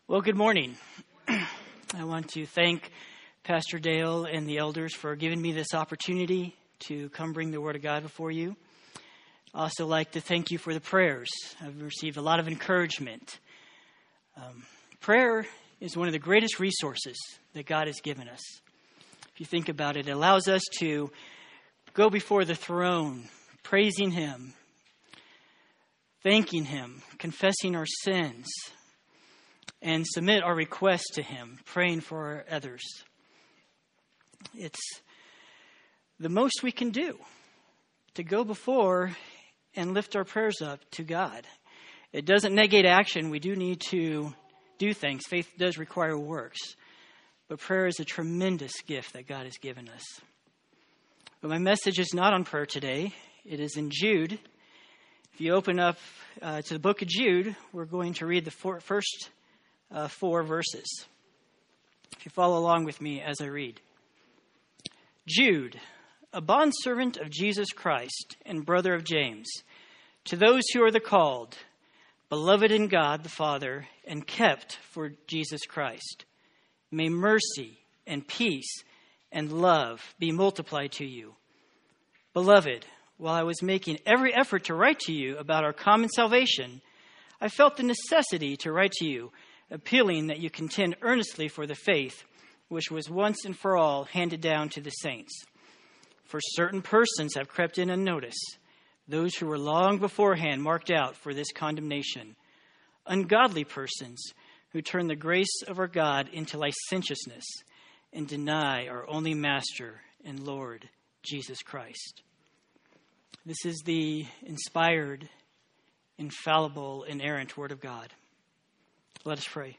Well, good morning. I want to thank Pastor Dale and the elders for giving me this opportunity to come bring the Word of God before you. I also like to thank you for the prayers. I've received a lot of encouragement. Prayer is one of the greatest resources that God has given us. If you think about it, it allows us to go before the throne, praising Him, thanking Him, confessing our sins, and submit our requests to Him, praying for others. It's the most we can do, to go before and lift our prayers up to God. It doesn't negate action. We do need to do things. Faith does require works. But prayer is a tremendous gift that God has given us. But my message is not on prayer today. It is in Jude. If you open up to the book of Jude, we're going to read the first 4 verses. If you follow along with me as I read. Jude, a bondservant of Jesus Christ and brother of James, to those who are the called, beloved in God the Father, and kept for Jesus Christ, may mercy and peace and love be multiplied to you. Beloved, while I was making every effort to write to you about our common salvation, I felt the necessity to write to you, appealing that you contend earnestly for the faith which was once and for all handed down to the saints. For certain persons have crept in unnoticed, those who were long beforehand marked out for this condemnation, ungodly persons who turn the grace of our God into licentiousness and deny our only Master and Lord, Jesus Christ. This is the inspired, infallible, inerrant Word of God. Let us pray.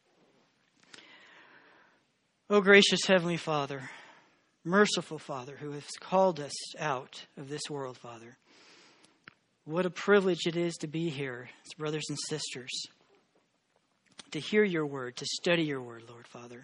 O gracious Heavenly Father, merciful Father, who has called us out of this world, Father, what a privilege it is to be here as brothers and sisters, to hear your word, to study your word, Lord, Father.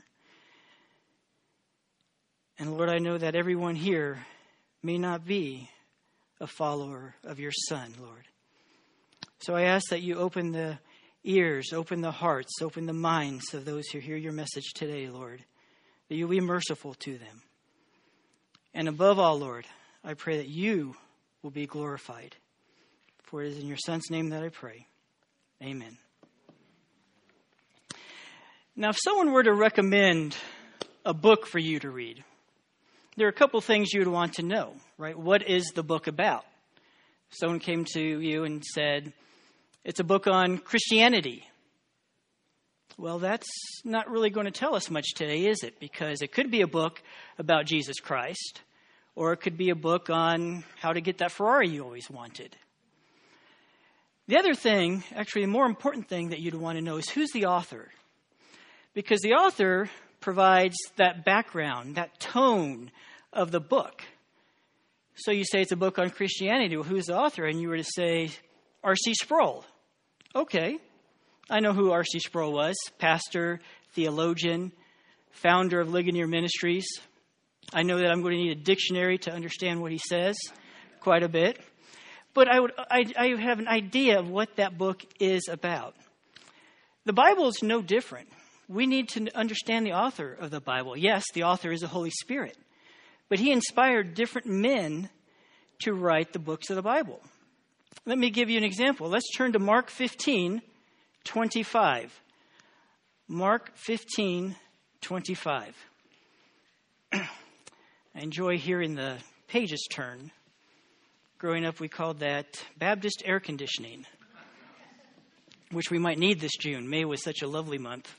And Lord, I know that everyone here may not be a follower of your Son, Lord. So I ask that you open the ears, open the hearts, open the minds of those who hear your message today, Lord, that you'll be merciful to them. And above all, Lord, I pray that you will be glorified. For it is in your Son's name that I pray. Amen. Now, if someone were to recommend a book for you to read, there are a couple things you would want to know, right? What is the book about? Someone came to you and said, it's a book on Christianity. Well, that's not really going to tell us much today, is it? Because it could be a book about Jesus Christ, or it could be a book on how to get that Ferrari you always wanted. The other thing, actually the more important thing that you'd want to know is who's the author. Because the author provides that background, that tone of the book. So you say it's a book on Christianity. Well, who's the author? And you were to say, R.C. Sproul. Okay, I know who R.C. Sproul was. Pastor, theologian, founder of Ligonier Ministries. I know that I'm going to need a dictionary to understand what he says quite a bit. But I have an idea of what that book is about. The Bible is no different. We need to understand the author of the Bible. Yes, the author is the Holy Spirit. But he inspired different men to write the books of the Bible. Let me give you an example. Let's turn to Mark 15:25. Mark 15:25. I enjoy hearing the pages turn. Growing up, we called that Baptist air conditioning, which we might need this June. May was such a lovely month.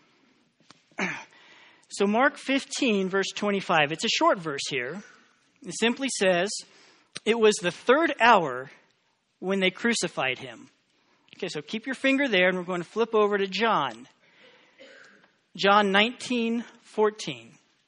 So Mark 15, verse 25. It's a short verse here. It simply says, it was the 3rd hour when they crucified him. Okay, so keep your finger there, and we're going to flip over to John. John 19:14.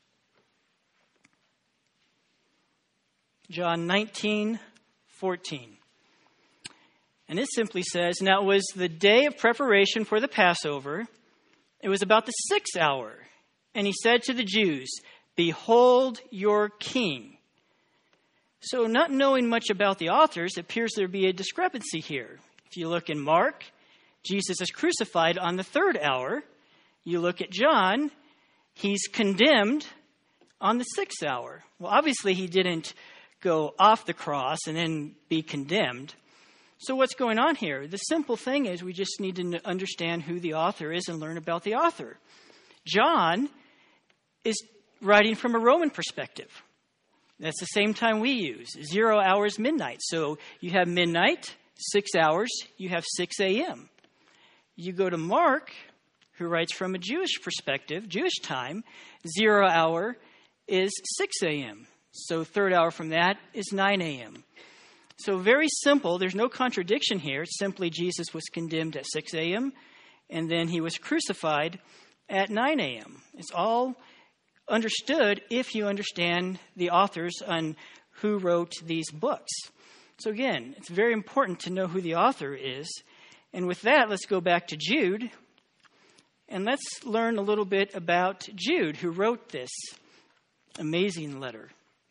John 19:14. And it simply says, now it was the day of preparation for the Passover. It was about the 6th hour. And he said to the Jews, behold your king. So not knowing much about the authors, it appears there to be a discrepancy here. If you look in Mark, Jesus is crucified on the 3rd hour. You look at John, he's condemned on the 6th hour. Well, obviously he didn't go off the cross and then be condemned. So what's going on here? The simple thing is we just need to understand who the author is and learn about the author. John is writing from a Roman perspective. That's the same time we use, 0 hours midnight. So you have midnight, 6 hours, you have 6 a.m. You go to Mark, who writes from a Jewish perspective, Jewish time, 0 hour is 6 a.m. So third hour from that is 9 a.m. So very simple. There's no contradiction here. It's simply Jesus was condemned at 6 a.m. and then he was crucified at 9 a.m. It's all understood if you understand the authors on who wrote these books. So again, it's very important to know who the author is. And with that, let's go back to Jude. And let's learn a little bit about Jude, who wrote this amazing letter.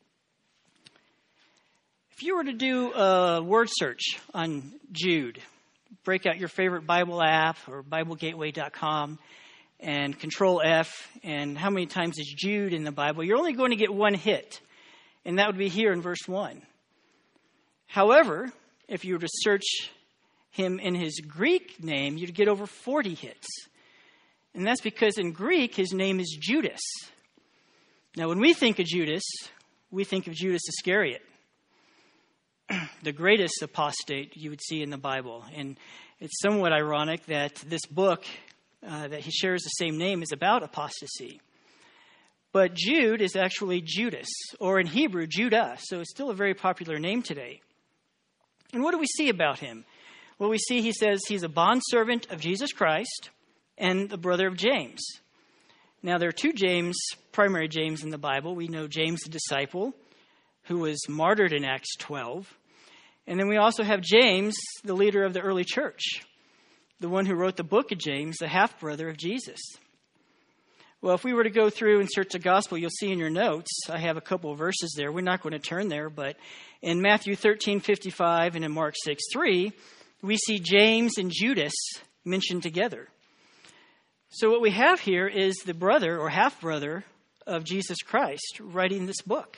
If you were to do a word search on Jude, break out your favorite Bible app or BibleGateway.com and Control F, and how many times is Jude in the Bible, you're only going to get one hit, and that would be here in verse 1. However, if you were to search him in his Greek name, you'd get over 40 hits. And that's because in Greek, his name is Judas. Now, when we think of Judas, we think of Judas Iscariot, the greatest apostate you would see in the Bible. And it's somewhat ironic that this book that he shares the same name is about apostasy. But Jude is actually Judas, or in Hebrew, Judah. So it's still a very popular name today. And what do we see about him? Well, we see he says he's a bondservant of Jesus Christ and the brother of James. Now, there are two James, primary James in the Bible. We know James the disciple, who was martyred in Acts 12. And then we also have James, the leader of the early church, the one who wrote the book of James, the half-brother of Jesus. Well, if we were to go through and search the gospel, you'll see in your notes, I have a couple of verses there. We're not going to turn there, but in Matthew 13:55 and in Mark 6:3, we see James and Judas mentioned together. So what we have here is the brother or half-brother of Jesus Christ writing this book.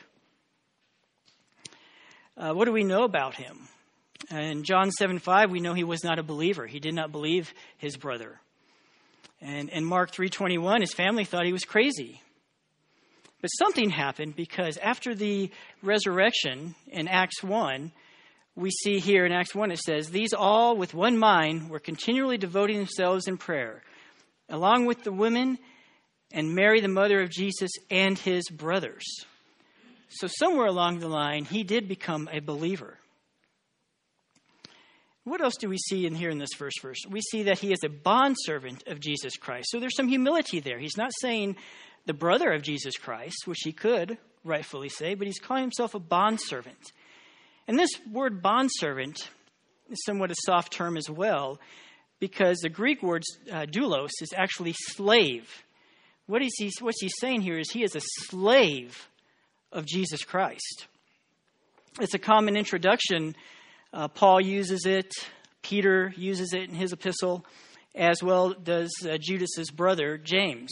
What do we know about him? In John 7:5, we know he was not a believer. He did not believe his brother. And in Mark 3:21, his family thought he was crazy. But something happened, because after the resurrection in Acts 1, we see here in Acts 1, it says, "These all with one mind were continually devoting themselves in prayer, along with the women and Mary, the mother of Jesus, and his brothers." So somewhere along the line, he did become a believer. What else do we see in here in this first verse? We see that he is a bondservant of Jesus Christ. So there's some humility there. He's not saying the brother of Jesus Christ, which he could rightfully say, but he's calling himself a bondservant. And this word bondservant is somewhat a soft term as well, because the Greek word doulos is actually slave. What's he saying here is he is a slave of Jesus Christ. It's a common introduction. Paul uses it. Peter uses it in his epistle, as well does Judas's brother, James.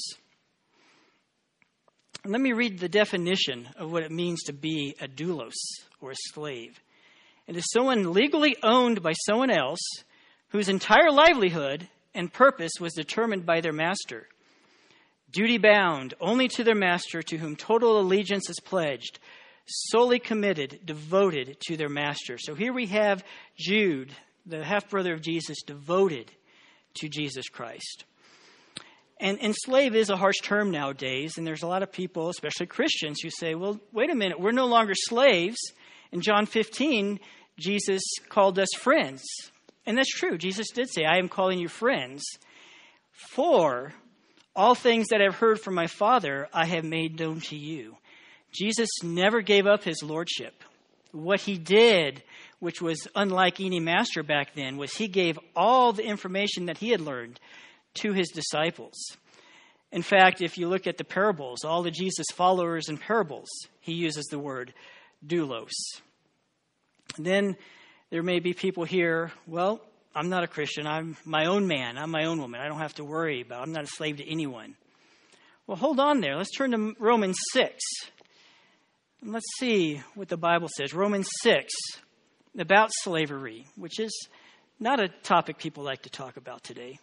And let me read the definition of what it means to be a doulos, or a slave. It is someone legally owned by someone else whose entire livelihood and purpose was determined by their master. Duty bound only to their master, to whom total allegiance is pledged, solely committed, devoted to their master. So here we have Jude, the half-brother of Jesus, devoted to Jesus Christ. And slave is a harsh term nowadays, and there's a lot of people, especially Christians, who say, well, wait a minute, we're no longer slaves. In John 15, Jesus called us friends. And that's true. Jesus did say, I am calling you friends. For all things that I've heard from my Father, I have made known to you. Jesus never gave up his lordship. What he did, which was unlike any master back then, was he gave all the information that he had learned to his disciples. In fact, if you look at the parables, all the Jesus followers in parables, he uses the word doulos. And then there may be people here, well, I'm not a Christian. I'm my own man. I'm my own woman. I don't have to worry about it. I'm not a slave to anyone. Well, hold on there. Let's turn to Romans 6. And let's see what the Bible says. Romans 6, about slavery, which is not a topic people like to talk about today.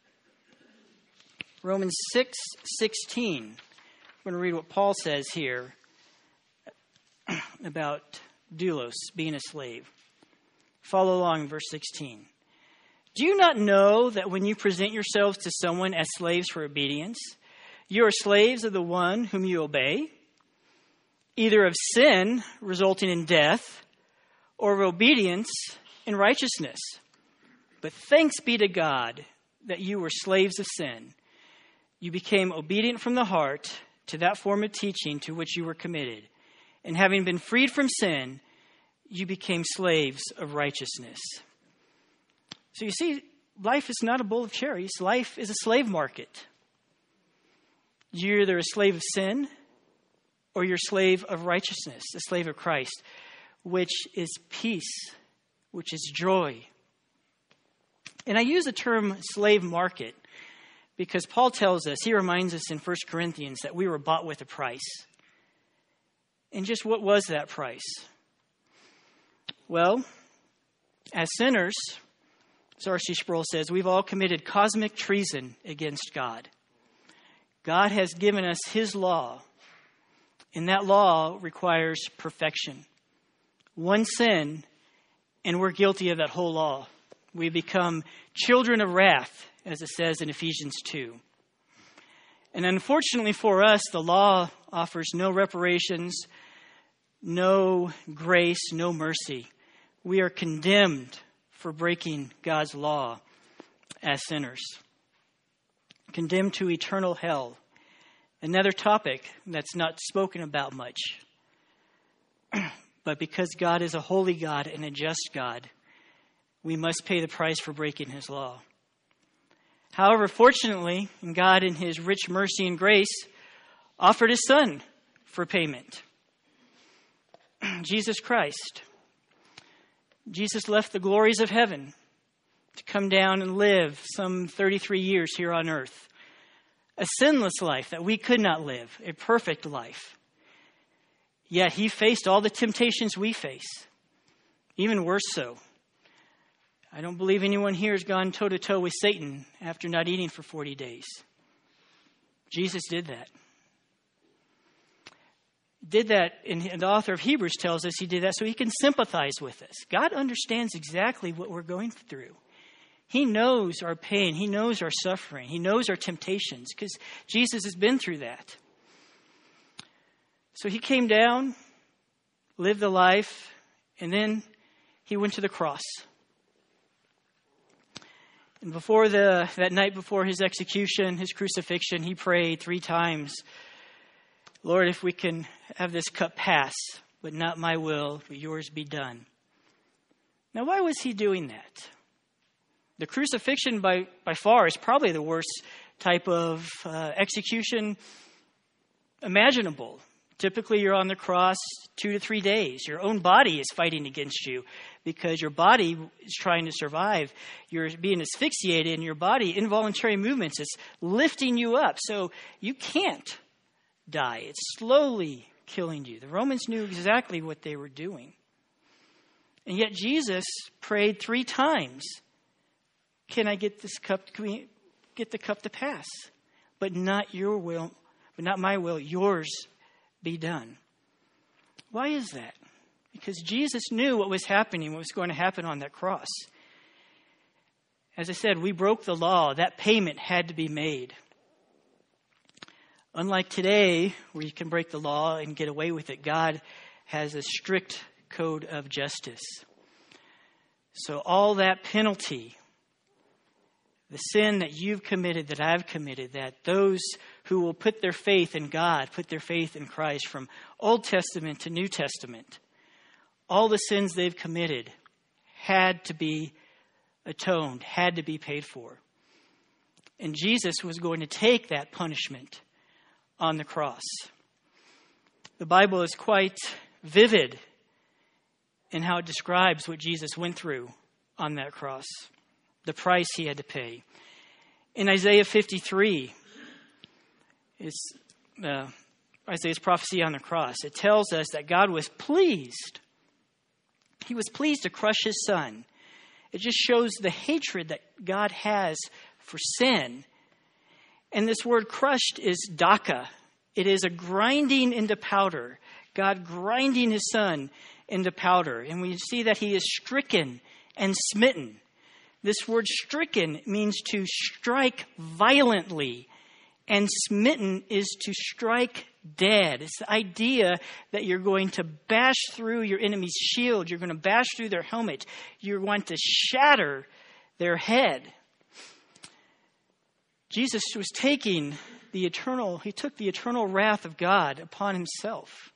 Romans 6:16. I'm going to read what Paul says here about doulos, being a slave. Follow along in verse 16. Do you not know that when you present yourselves to someone as slaves for obedience, you are slaves of the one whom you obey, either of sin resulting in death or of obedience in righteousness? But thanks be to God that you were slaves of sin. You became obedient from the heart to that form of teaching to which you were committed. And having been freed from sin, you became slaves of righteousness. So you see, life is not a bowl of cherries. Life is a slave market. You're either a slave of sin or you're a slave of righteousness, a slave of Christ, which is peace, which is joy. And I use the term slave market because Paul tells us, he reminds us in 1 Corinthians that we were bought with a price. And just what was that price? Well, as sinners, as R.C. Sproul says, we've all committed cosmic treason against God. God has given us his law, and that law requires perfection. One sin, and we're guilty of that whole law. We become children of wrath, as it says in Ephesians 2. And unfortunately for us, the law offers no reparations, no grace, no mercy. We are condemned for breaking God's law as sinners. Condemned to eternal hell. Another topic that's not spoken about much. But because God is a holy God and a just God, we must pay the price for breaking his law. However, fortunately, God in his rich mercy and grace offered his son for payment. Jesus Christ. Jesus left the glories of heaven to come down and live some 33 years here on earth. A sinless life that we could not live, a perfect life. Yet he faced all the temptations we face, even worse so. I don't believe anyone here has gone toe-to-toe with Satan after not eating for 40 days. Jesus did that. And the author of Hebrews tells us he did that so he can sympathize with us. God understands exactly what we're going through. He knows our pain. He knows our suffering. He knows our temptations because Jesus has been through that. So he came down, lived the life, and then he went to the cross. And that night before his execution, his crucifixion, he prayed 3 times, Lord, if we can have this cup pass, but not my will, but yours be done. Now, why was he doing that? The crucifixion by far is probably the worst type of execution imaginable. Typically, you're on the cross 2 to 3 days. Your own body is fighting against you because your body is trying to survive. You're being asphyxiated in your body. Involuntary movements is lifting you up. So you can't die. It's slowly killing you. The Romans knew exactly what they were doing. And yet Jesus prayed 3 times. Can I get this cup? Can we get the cup to pass? But not your will, but not my will, yours be done. Why is that? Because Jesus knew what was happening, what was going to happen on that cross. As I said, we broke the law. That payment had to be made. Unlike today, where you can break the law and get away with it, God has a strict code of justice. So all that penalty, the sin that you've committed, that I've committed, that those who will put their faith in God, put their faith in Christ from Old Testament to New Testament, all the sins they've committed had to be atoned, had to be paid for. And Jesus was going to take that punishment on the cross. The Bible is quite vivid in how it describes what Jesus went through on that cross. the price he had to pay. In Isaiah 53, it's Isaiah's prophecy on the cross. It tells us that God was pleased. He was pleased to crush his son. It just shows the hatred that God has for sin. And this word crushed is daka. It is a grinding into powder. God grinding his son into powder. And we see that he is stricken and smitten. This word stricken means to strike violently. And smitten is to strike dead. It's the idea that you're going to bash through your enemy's shield. You're going to bash through their helmet. You want to shatter their head. Jesus was taking he took the eternal wrath of God upon himself.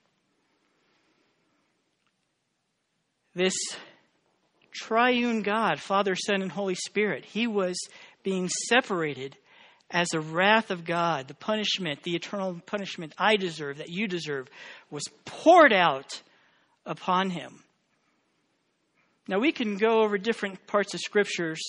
This triune God, Father, Son, and Holy Spirit, he was being separated as the wrath of God, the punishment, the eternal punishment I deserve, that you deserve, was poured out upon him. Now we can go over different parts of scriptures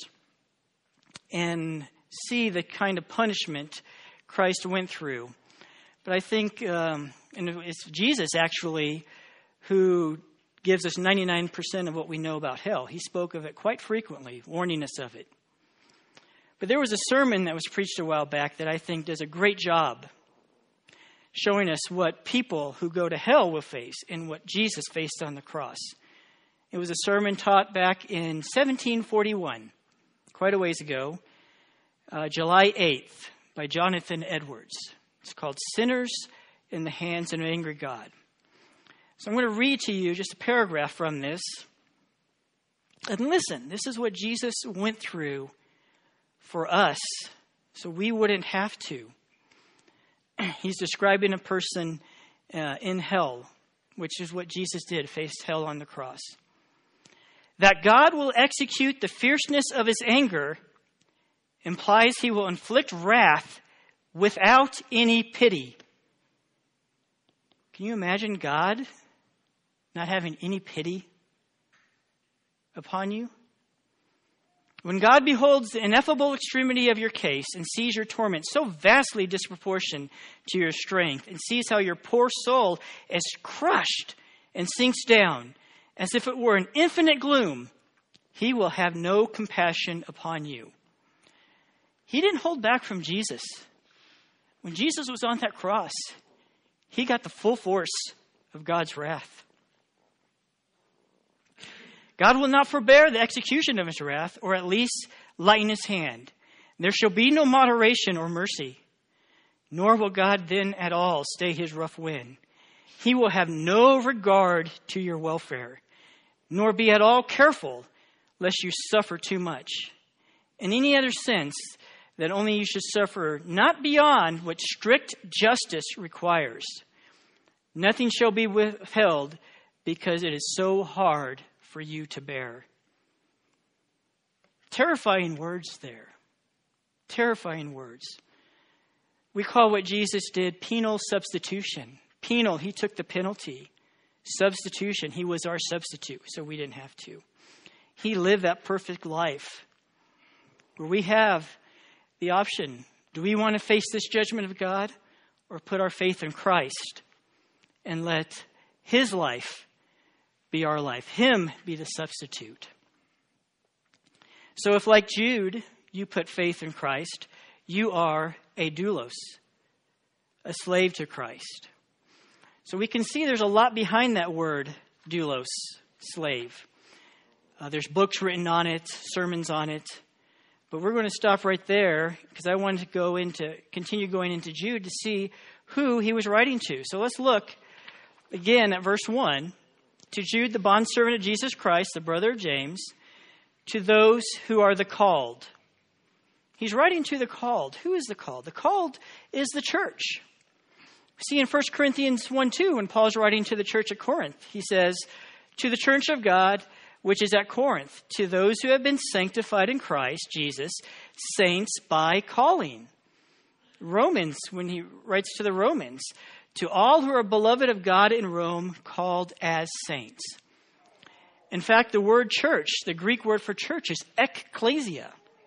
and see the kind of punishment Christ went through. But I think, and it's Jesus actually who gives us 99% of what we know about hell. He spoke of it quite frequently, warning us of it. But there was a sermon that was preached a while back that I think does a great job showing us what people who go to hell will face and what Jesus faced on the cross. It was a sermon taught back in 1741, quite a ways ago, July 8th, by Jonathan Edwards. It's called Sinners in the Hands of an Angry God. So I'm going to read to you just a paragraph from this. And listen, this is what Jesus went through for us, so we wouldn't have to. He's describing a person in hell, which is what Jesus did, faced hell on the cross. That God will execute the fierceness of his anger implies he will inflict wrath without any pity. Can you imagine God not having any pity upon you? When God beholds the ineffable extremity of your case and sees your torment so vastly disproportioned to your strength, and sees how your poor soul is crushed and sinks down as if it were an infinite gloom, he will have no compassion upon you. He didn't hold back from Jesus. When Jesus was on that cross, he got the full force of God's wrath. God will not forbear the execution of his wrath, or at least lighten his hand. There shall be no moderation or mercy, nor will God then at all stay his rough wind. He will have no regard to your welfare, nor be at all careful lest you suffer too much. In any other sense, that only you should suffer not beyond what strict justice requires. Nothing shall be withheld because it is so hard for you to bear. Terrifying words there. Terrifying words. We call what Jesus did penal substitution. Penal, he took the penalty. Substitution, he was our substitute, so we didn't have to. He lived that perfect life where we have the option. Do we want to face this judgment of God, or put our faith in Christ and let his life be our life, him be the substitute? So if, like Jude, you put faith in Christ, you are a doulos, a slave to Christ. So we can see there's a lot behind that word, doulos, slave. There's books written on it, sermons on it. But we're going to stop right there because I wanted to continue going into Jude to see who he was writing to. So let's look again at verse 1. To Jude, the bondservant of Jesus Christ, the brother of James, to those who are the called. He's writing to the called. Who is the called? The called is the church. See in 1 Corinthians 1:2, when Paul's writing to the church at Corinth, he says, to the church of God, which is at Corinth, to those who have been sanctified in Christ Jesus, saints by calling. Romans, when he writes to the Romans, to all who are beloved of God in Rome, called as saints. In fact, the word church, the Greek word for church, is ekklesia.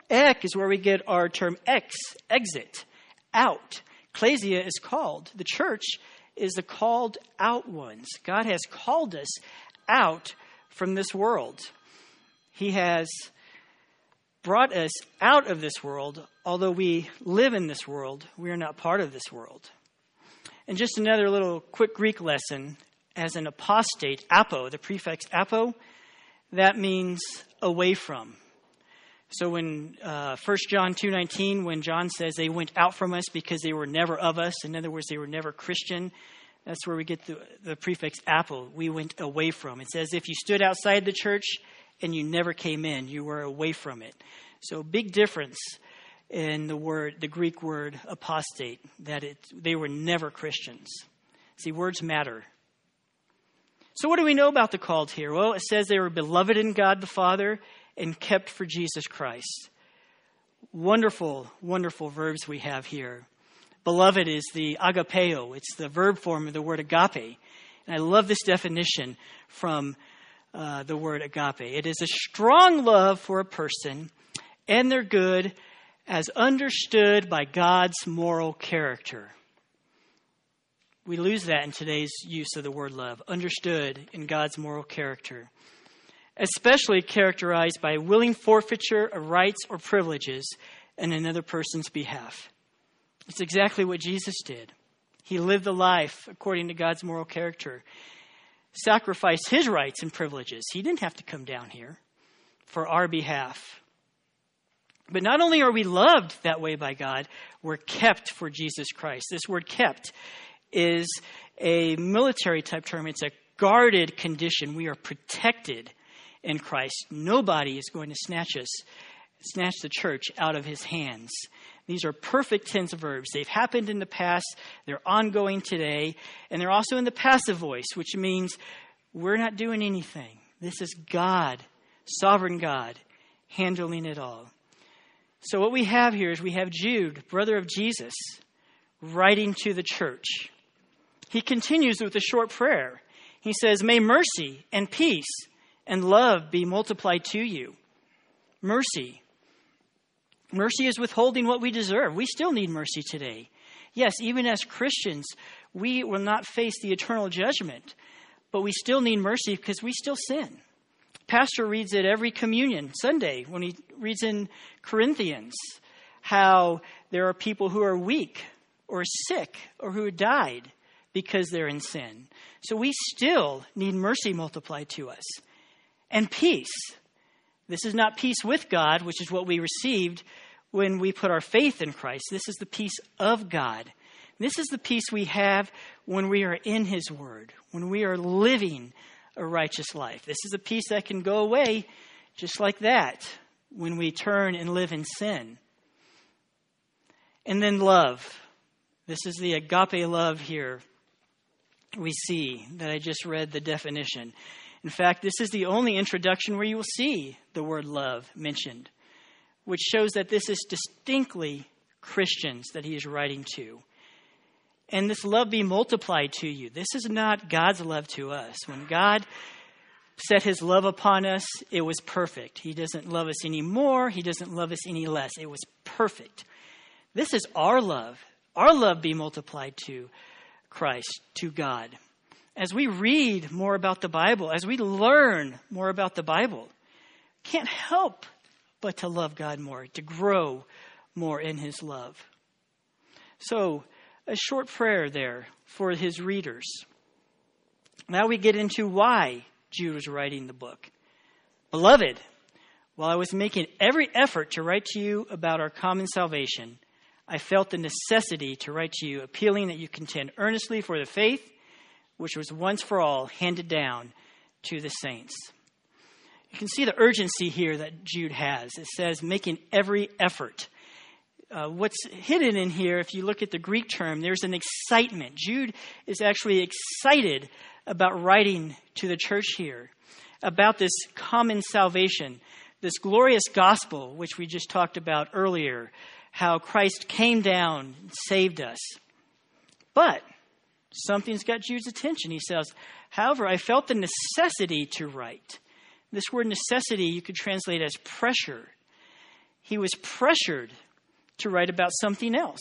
Ek is where we get our term exit, out. Ecclesia is called. The church is the called out ones. God has called us out from this world. He has brought us out of this world. Although we live in this world, we are not part of this world. And just another little quick Greek lesson. As an apostate, apo, the prefix apo, that means away from. So when 1 John 2:19, when John says they went out from us because they were never of us, in other words, they were never Christian, that's where we get the prefix apo, we went away from. It says if you stood outside the church and you never came in, you were away from it. So big difference in the Greek word apostate, that they were never Christians. See, words matter. So what do we know about the called here? Well, it says they were beloved in God the Father and kept for Jesus Christ. Wonderful, wonderful verbs we have here. Beloved is the agapeo. It's the verb form of the word agape. And I love this definition from the word agape. It is a strong love for a person and their good as understood by God's moral character. We lose that in today's use of the word love, understood in God's moral character, especially characterized by willing forfeiture of rights or privileges in another person's behalf. It's exactly what Jesus did. He lived a life according to God's moral character, sacrificed his rights and privileges. He didn't have to come down here for our behalf. But not only are we loved that way by God, we're kept for Jesus Christ. This word kept is a military type term. It's a guarded condition. We are protected in Christ. Nobody is going to snatch the church out of his hands. These are perfect tense verbs. They've happened in the past. They're ongoing today. And they're also in the passive voice, which means we're not doing anything. This is God, sovereign God, handling it all. So what we have here is we have Jude, brother of Jesus, writing to the church. He continues with a short prayer. He says, may mercy and peace and love be multiplied to you. Mercy. Mercy is withholding what we deserve. We still need mercy today. Yes, even as Christians, we will not face the eternal judgment, but we still need mercy because we still sin. Pastor reads it every communion Sunday when he reads in Corinthians how there are people who are weak or sick or who died because they're in sin. So we still need mercy multiplied to us. And peace. This is not peace with God, which is what we received when we put our faith in Christ. This is the peace of God. This is the peace we have when we are in his word, when we are living a righteous life. This is a peace that can go away just like that when we turn and live in sin. And then love. This is the agape love here we see that I just read the definition. In fact, this is the only introduction where you will see the word love mentioned, which shows that this is distinctly Christians that he is writing to. And this love be multiplied to you. This is not God's love to us. When God set his love upon us, it was perfect. He doesn't love us any more. He doesn't love us any less. It was perfect. This is our love. Our love be multiplied to Christ, to God. As we read more about the Bible, as we learn more about the Bible, can't help but to love God more, to grow more in his love. So, a short prayer there for his readers. Now we get into why Jude was writing the book. Beloved, while I was making every effort to write to you about our common salvation, I felt the necessity to write to you, appealing that you contend earnestly for the faith which was once for all handed down to the saints. You can see the urgency here that Jude has. It says, making every effort. What's hidden in here, if you look at the Greek term, there's an excitement. Jude is actually excited about writing to the church here, about this common salvation, this glorious gospel, which we just talked about earlier, how Christ came down and saved us. But something's got Jude's attention. He says, however, I felt the necessity to write. This word necessity you could translate as pressure. he was pressured to write about something else.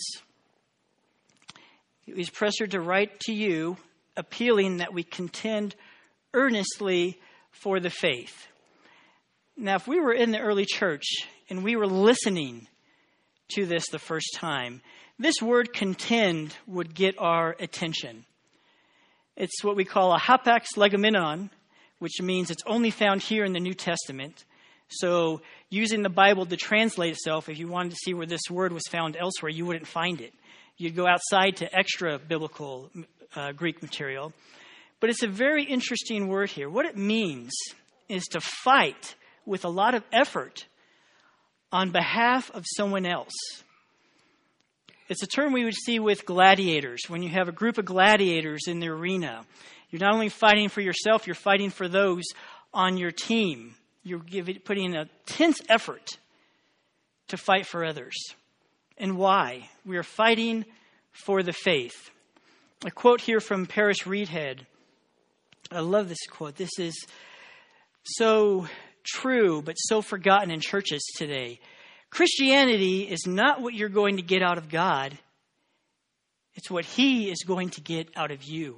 He was pressured to write to you, appealing that we contend earnestly for the faith. Now, if we were in the early church and we were listening to this the first time, this word contend would get our attention. It's what we call a hapax legomenon, which means it's only found here in the New Testament. So using the Bible to translate itself, if you wanted to see where this word was found elsewhere, you wouldn't find it. You'd go outside to extra biblical Greek material. But it's a very interesting word here. What it means is to fight with a lot of effort on behalf of someone else. It's a term we would see with gladiators. When you have a group of gladiators in the arena, you're not only fighting for yourself, you're fighting for those on your team. You're putting in a intense effort to fight for others. And why? We are fighting for the faith. A quote here from Paris Reedhead. I love this quote. This is so true, but so forgotten in churches today. Christianity is not what you're going to get out of God. It's what He is going to get out of you.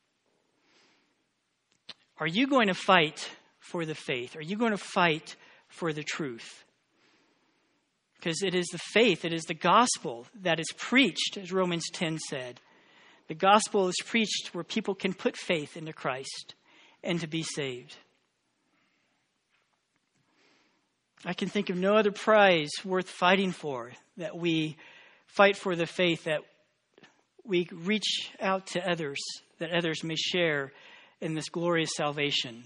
Are you going to fight for the faith? Are you going to fight for the truth? Because it is the faith, it is the gospel that is preached, as Romans 10 said. The gospel is preached where people can put faith into Christ and to be saved. I can think of no other prize worth fighting for, that we fight for the faith, that we reach out to others, that others may share in this glorious salvation.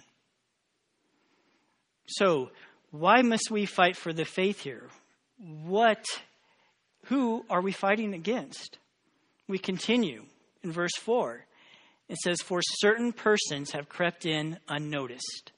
So, why must we fight for the faith here? Who are we fighting against? We continue in verse 4. It says, "For certain persons have crept in unnoticed."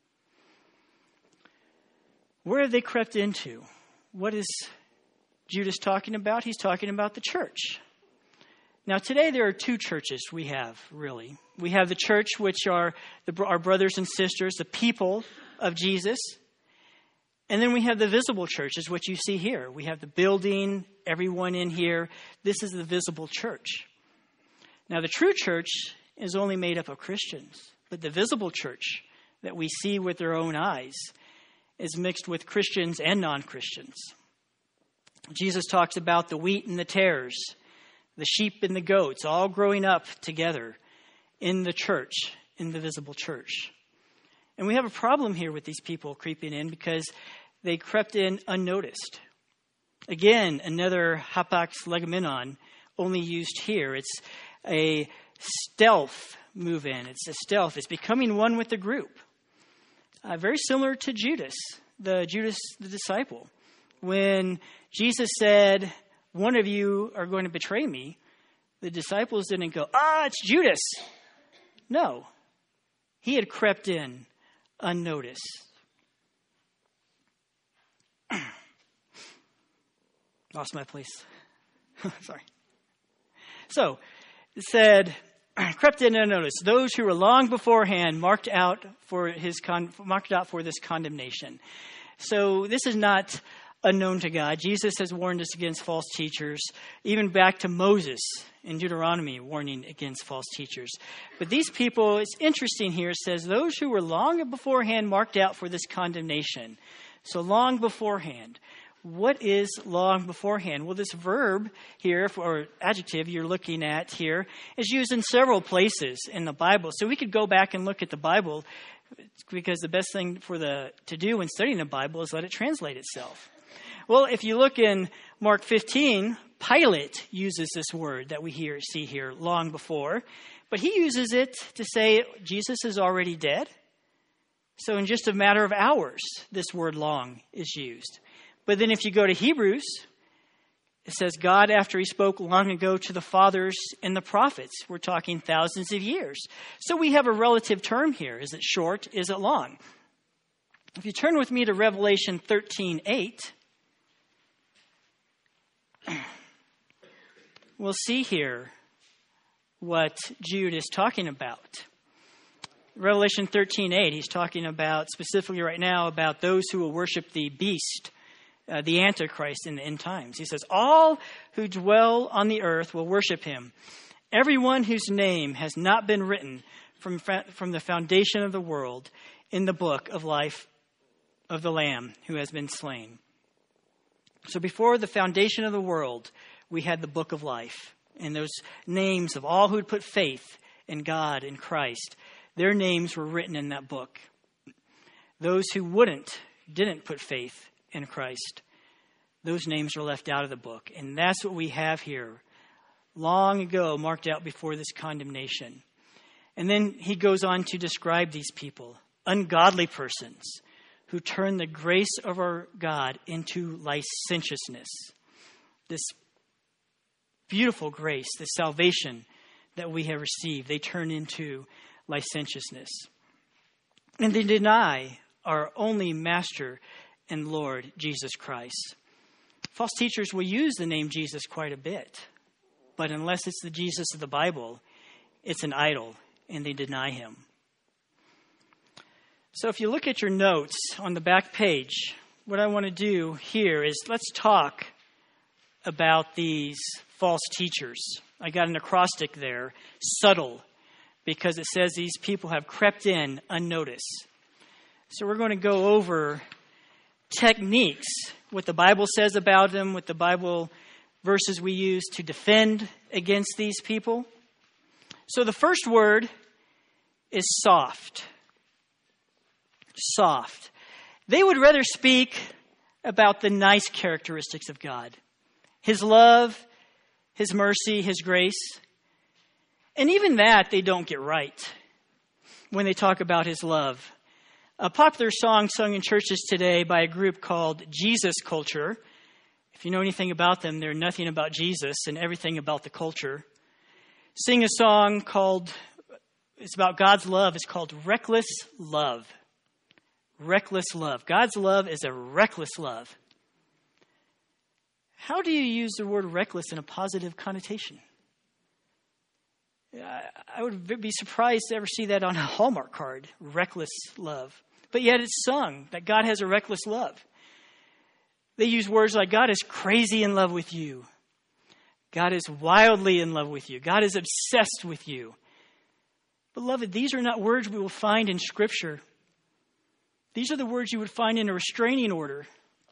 Where have they crept into? What is Judas talking about? He's talking about the church. Now, today there are two churches we have, really. We have the church, which are our brothers and sisters, the people of Jesus. And then we have the visible church, is what you see here. We have the building, everyone in here. This is the visible church. Now, the true church is only made up of Christians. But the visible church that we see with our own eyes is mixed with Christians and non-Christians. Jesus talks about the wheat and the tares, the sheep and the goats, all growing up together in the church, in the visible church. And we have a problem here with these people creeping in because they crept in unnoticed. Again, another hapax legomenon, only used here. It's a stealth move in. It's a stealth. It's becoming one with the group. Very similar to Judas the disciple. When Jesus said, "One of you are going to betray me," the disciples didn't go, "It's Judas." No, he had crept in unnoticed. Lost my place. Sorry. So, it said, crept in unnoticed, those who were long beforehand marked out for this condemnation. So this is not unknown to God. Jesus has warned us against false teachers, even back to Moses in Deuteronomy, warning against false teachers. But these people, it's interesting here, it says, those who were long beforehand marked out for this condemnation. So long beforehand. What is long beforehand? Well, this verb here, or adjective you're looking at here, is used in several places in the Bible. So we could go back and look at the Bible, because the best thing to do when studying the Bible is let it translate itself. Well, if you look in Mark 15, Pilate uses this word that we see here, long before. But he uses it to say Jesus is already dead. So in just a matter of hours, this word long is used. But then if you go to Hebrews, it says God, after he spoke long ago to the fathers and the prophets, we're talking thousands of years. So we have a relative term here. Is it short? Is it long? If you turn with me to Revelation 13:8, we'll see here what Jude is talking about. Revelation 13:8, he's talking about, specifically right now, about those who will worship the beast the Antichrist in the end times. He says, all who dwell on the earth will worship him. Everyone whose name has not been written from the foundation of the world in the book of life of the Lamb who has been slain. So before the foundation of the world, we had the book of life. And those names of all who had put faith in God and Christ, their names were written in that book. Those who didn't put faith in Christ, those names are left out of the book. And that's what we have here, long ago marked out before this condemnation. And then he goes on to describe these people, ungodly persons who turn the grace of our God into licentiousness. This beautiful grace, this salvation that we have received, they turn into licentiousness. And they deny our only Master and Lord, Jesus Christ. False teachers will use the name Jesus quite a bit, but unless it's the Jesus of the Bible, it's an idol, and they deny him. So if you look at your notes on the back page, what I want to do here is let's talk about these false teachers. I got an acrostic there, subtle, because it says these people have crept in unnoticed. So we're going to go over techniques, what the Bible says about them, what the Bible verses we use to defend against these people. So the first word is soft. Soft. They would rather speak about the nice characteristics of God. His love, his mercy, his grace. And even that they don't get right when they talk about his love. A popular song sung in churches today by a group called Jesus Culture. If you know anything about them, they're nothing about Jesus and everything about the culture. Sing a song it's about God's love. It's called Reckless Love. Reckless love. God's love is a reckless love. How do you use the word reckless in a positive connotation? I would be surprised to ever see that on a Hallmark card, reckless love. But yet it's sung that God has a reckless love. They use words like God is crazy in love with you. God is wildly in love with you. God is obsessed with you. Beloved, these are not words we will find in Scripture. These are the words you would find in a restraining order.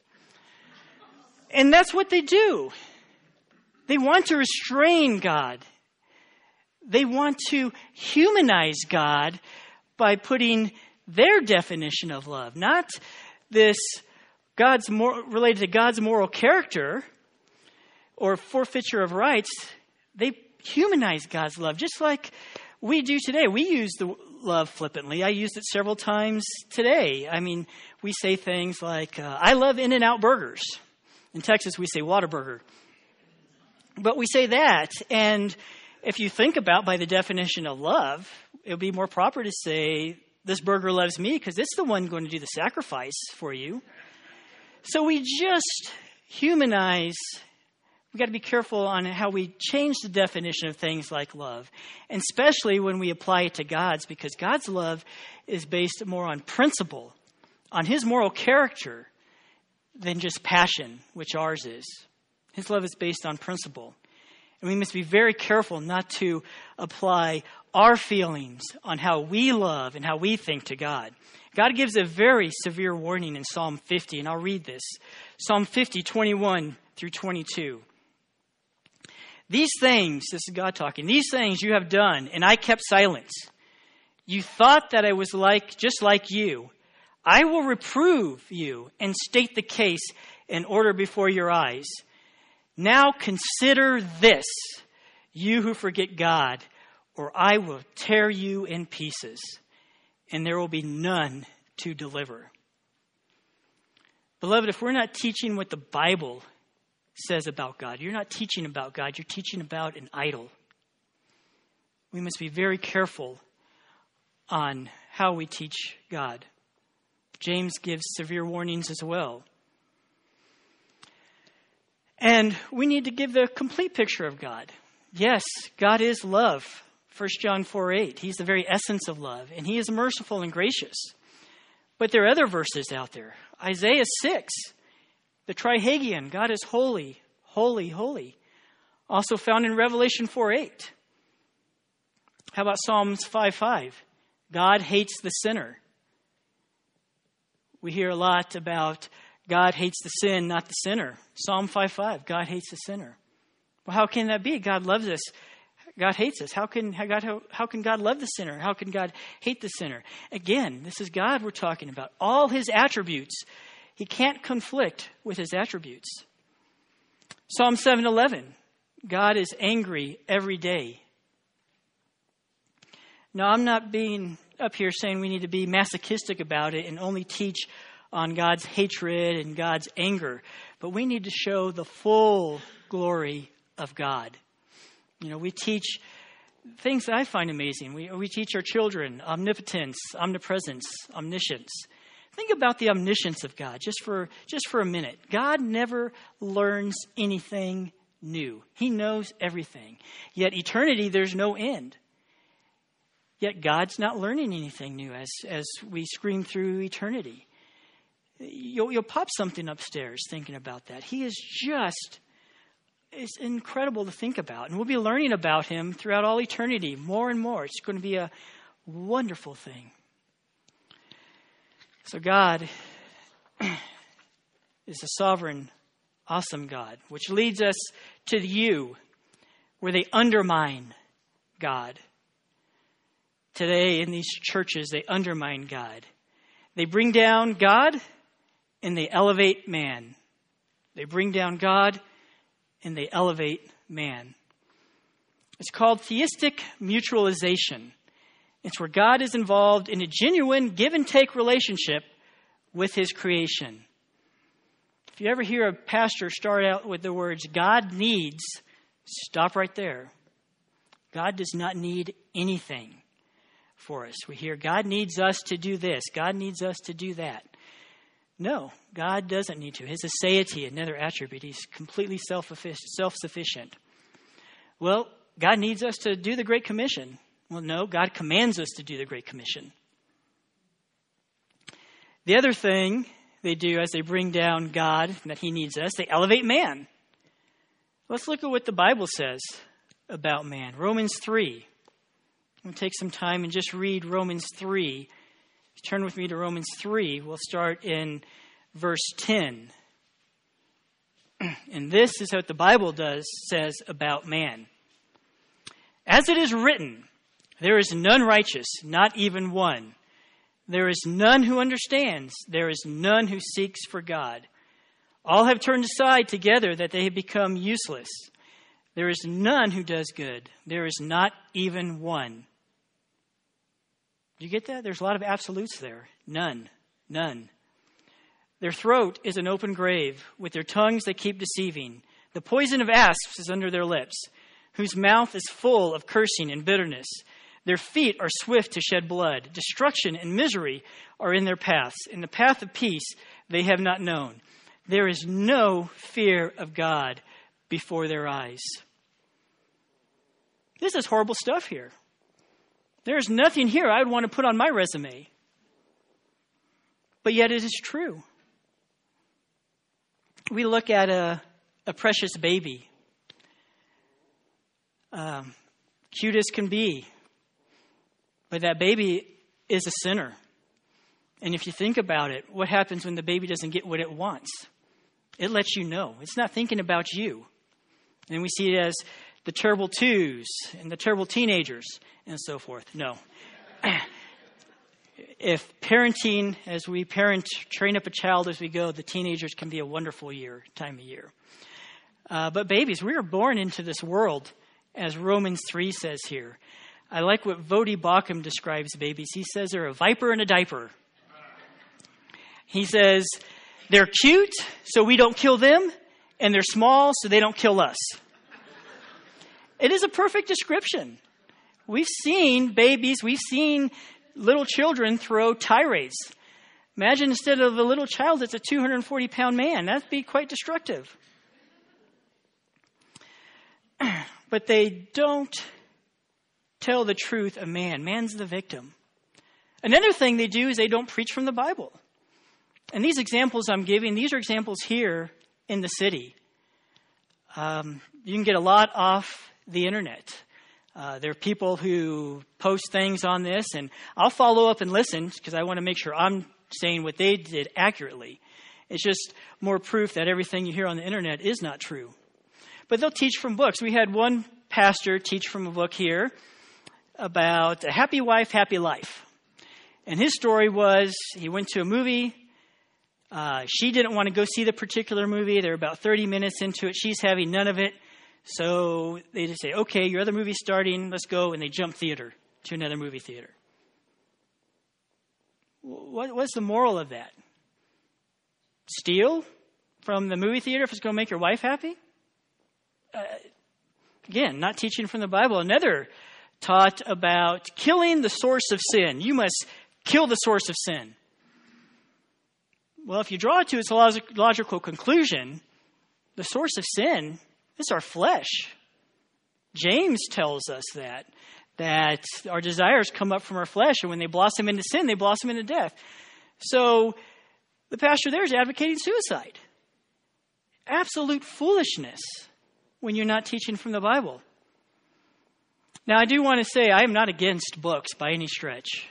And that's what they do. They want to restrain God. They want to humanize God by putting their definition of love, not this related to God's moral character or forfeiture of rights. They humanize God's love, just like we do today. We use the love flippantly. I used it several times today. I mean, we say things like, I love In-N-Out burgers. In Texas, we say Whataburger. But we say that, and if you think about by the definition of love, it would be more proper to say, this burger loves me because it's the one going to do the sacrifice for you. So we just humanize. We got to be careful on how we change the definition of things like love, and especially when we apply it to God's, because God's love is based more on principle, on his moral character, than just passion, which ours is. His love is based on principle. And we must be very careful not to apply our feelings on how we love and how we think to God. God gives a very severe warning in Psalm 50, and I'll read this. Psalm 50, 21 through 22. These things, this is God talking, these things you have done, and I kept silence. You thought that I was just like you. I will reprove you and state the case in order before your eyes. Now consider this, you who forget God, or I will tear you in pieces, and there will be none to deliver. Beloved, if we're not teaching what the Bible says about God, you're not teaching about God, you're teaching about an idol. We must be very careful on how we teach God. James gives severe warnings as well. And we need to give the complete picture of God. Yes, God is love. 1 John 4:8. He's the very essence of love, and he is merciful and gracious. But there are other verses out there. Isaiah 6. The trihagion, God is holy, holy, holy. Also found in Revelation 4:8. How about Psalms 5:5? God hates the sinner. We hear a lot about God hates the sin, not the sinner. Psalm 5:5, God hates the sinner. Well, how can that be? God loves us. God hates us. How can God love the sinner? How can God hate the sinner? Again, this is God we're talking about. All his attributes. He can't conflict with his attributes. Psalm 7:11, God is angry every day. Now, I'm not being up here saying we need to be masochistic about it and only teach on God's hatred and God's anger, but we need to show the full glory of God. You know, we teach things that I find amazing. We teach our children omnipotence, omnipresence, omniscience. Think about the omniscience of God just for a minute. God never learns anything new. He knows everything. Yet eternity, there's no end. Yet God's not learning anything new as we scream through eternity. You'll pop something upstairs thinking about that. He is just, it's incredible to think about. And we'll be learning about him throughout all eternity, more and more. It's going to be a wonderful thing. So God is a sovereign, awesome God, which leads us to the you, where they undermine God. Today in these churches, they undermine God. They bring down God and they elevate man. They bring down God and they elevate man. It's called theistic mutualization. It's where God is involved in a genuine give and take relationship with his creation. If you ever hear a pastor start out with the words, God needs, stop right there. God does not need anything for us. We hear God needs us to do this. God needs us to do that. No, God doesn't need to. His aseity, another attribute, he's completely self-sufficient. Well, God needs us to do the Great Commission. Well, no, God commands us to do the Great Commission. The other thing they do as they bring down God, that he needs us, they elevate man. Let's look at what the Bible says about man. Romans 3. We'll take some time and just read Romans 3. Turn with me to Romans 3. We'll start in verse 10. And this is what the Bible says about man. As it is written, there is none righteous, not even one. There is none who understands. There is none who seeks for God. All have turned aside together that they have become useless. There is none who does good. There is not even one. Do you get that? There's a lot of absolutes there. None. None. Their throat is an open grave. With their tongues they keep deceiving. The poison of asps is under their lips, whose mouth is full of cursing and bitterness. Their feet are swift to shed blood. Destruction and misery are in their paths. In the path of peace they have not known. There is no fear of God before their eyes. This is horrible stuff here. There's nothing here I would want to put on my resume. But yet it is true. We look at a precious baby. Cute as can be. But that baby is a sinner. And if you think about it, what happens when the baby doesn't get what it wants? It lets you know. It's not thinking about you. And we see it as the terrible twos and the terrible teenagers and so forth. No. If parenting, as we parent, train up a child as we go, the teenagers can be a wonderful time of year. But babies, we are born into this world, as Romans 3 says here. I like what Vodi Bakum describes babies. He says they're a viper in a diaper. He says they're cute, so we don't kill them, and they're small, so they don't kill us. It is a perfect description. We've seen babies, we've seen little children throw tirades. Imagine instead of a little child, it's a 240-pound man. That'd be quite destructive. But they don't tell the truth of man. Man's the victim. Another thing they do is they don't preach from the Bible. And these examples I'm giving, these are examples here in the city. You can get a lot off the internet. There are people who post things on this, and I'll follow up and listen because I want to make sure I'm saying what they did accurately. It's just more proof that everything you hear on the internet is not true. But they'll teach from books. We had one pastor teach from a book here about a happy wife, happy life. And his story was he went to a movie. She didn't want to go see the particular movie. They're about 30 minutes into it. She's having none of it. So they just say, okay, your other movie's starting. Let's go. And they jump theater to another movie theater. What's the moral of that? Steal from the movie theater if it's going to make your wife happy? Again, not teaching from the Bible. Another taught about killing the source of sin. You must kill the source of sin. Well, if you draw it to its logical conclusion, the source of sin is our flesh. James tells us that our desires come up from our flesh, and when they blossom into sin, they blossom into death. So the pastor there is advocating suicide. Absolute foolishness when you're not teaching from the Bible. Now, I do want to say I am not against books by any stretch.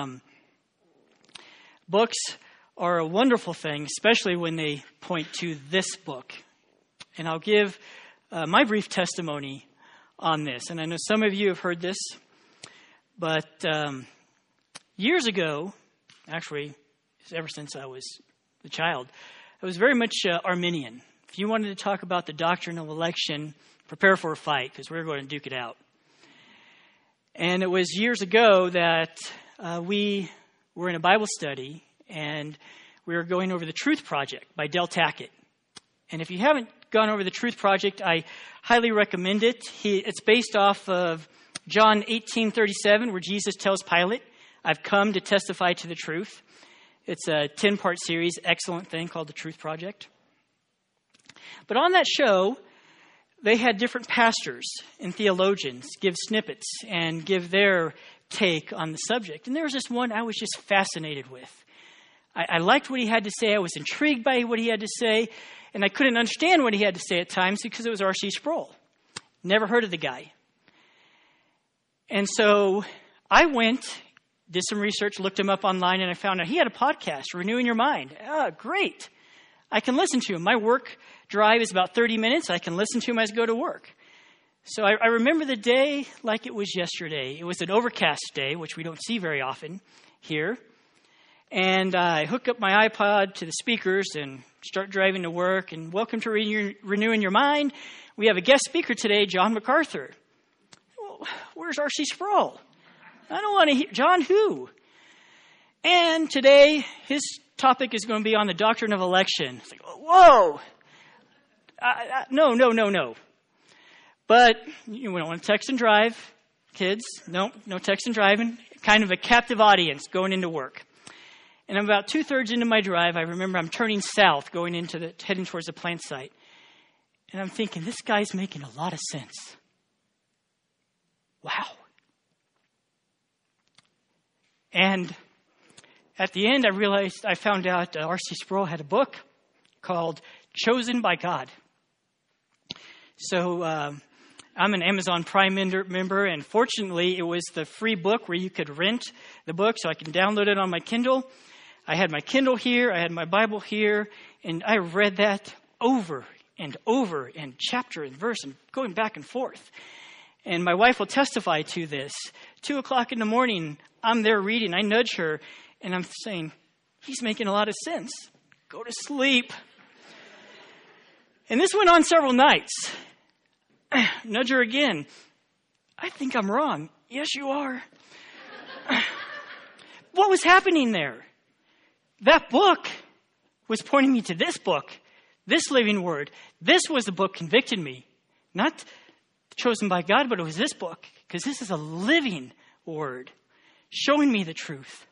Books are a wonderful thing, especially when they point to this book. And I'll give my brief testimony on this. And I know some of you have heard this, but years ago, actually, ever since I was a child, I was very much Arminian. If you wanted to talk about the doctrine of election, prepare for a fight, because we're going to duke it out. And it was years ago that we were in a Bible study, and we were going over the Truth Project by Del Tackett. And if you haven't gone over the Truth Project, I highly recommend it. It's based off of John 18:37, where Jesus tells Pilate, I've come to testify to the truth. It's a 10-part series, excellent thing called the Truth Project. But on that show, they had different pastors and theologians give snippets and give their take on the subject. And there was this one I was just fascinated with. I liked what he had to say. I was intrigued by what he had to say. And I couldn't understand what he had to say at times because it was R.C. Sproul. Never heard of the guy. And so I went, did some research, looked him up online, and I found out he had a podcast, Renewing Your Mind. Oh, great. I can listen to him. My work drive is about 30 minutes. I can listen to him as I go to work. So I remember the day like it was yesterday. It was an overcast day, which we don't see very often here. And I hook up my iPod to the speakers and start driving to work. And welcome to Renewing Your Mind. We have a guest speaker today, John MacArthur. Well, where's R.C. Sproul? I don't want to hear. John who? And today, his topic is going to be on the doctrine of election. It's like, whoa! No. But you don't want to text and drive. Kids, no text and driving. Kind of a captive audience going into work. And I'm about 2/3 into my drive. I remember I'm turning south, heading towards the plant site. And I'm thinking, this guy's making a lot of sense. Wow. And at the end, I found out R.C. Sproul had a book called Chosen by God. So I'm an Amazon Prime member, and fortunately, it was the free book where you could rent the book, so I can download it on my Kindle. I had my Kindle here, I had my Bible here, and I read that over and over, and chapter and verse, and going back and forth. And my wife will testify to this. 2:00 in the morning, I'm there reading, I nudge her, and I'm saying, he's making a lot of sense. Go to sleep. And this went on several nights. Nudge her again. I think I'm wrong. Yes, you are. What was happening there? That book was pointing me to this book, this living word. This was the book convicted me. Not chosen by God, but it was this book, because this is a living word showing me the truth.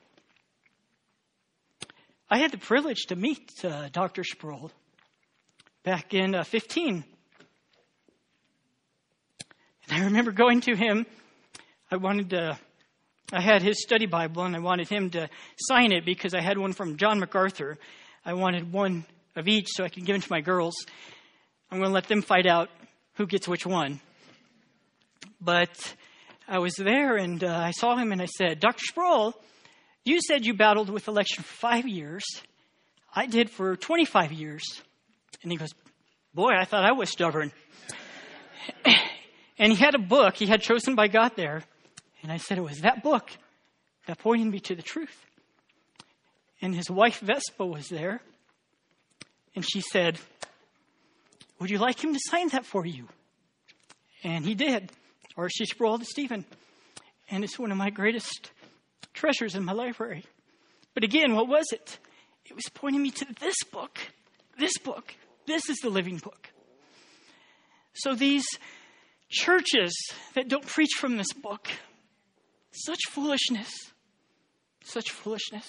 I had the privilege to meet Dr. Sproul back in 2015. And I remember going to him. I had his study Bible, and I wanted him to sign it because I had one from John MacArthur. I wanted one of each so I can give them to my girls. I'm going to let them fight out who gets which one. But I was there, and I saw him, and I said, Dr. Sproul, you said you battled with election for 5 years. I did for 25 years. And he goes, boy, I thought I was stubborn. And he had a book he had chosen by God there. And I said, it was that book that pointed me to the truth. And his wife, Vespa, was there. And she said, would you like him to sign that for you? And he did. R.C. Sproul to Stephen. And it's one of my greatest treasures in my library. But again, what was it? It was pointing me to this book. This book. This is the living book. So these churches that don't preach from this book, such foolishness. Such foolishness.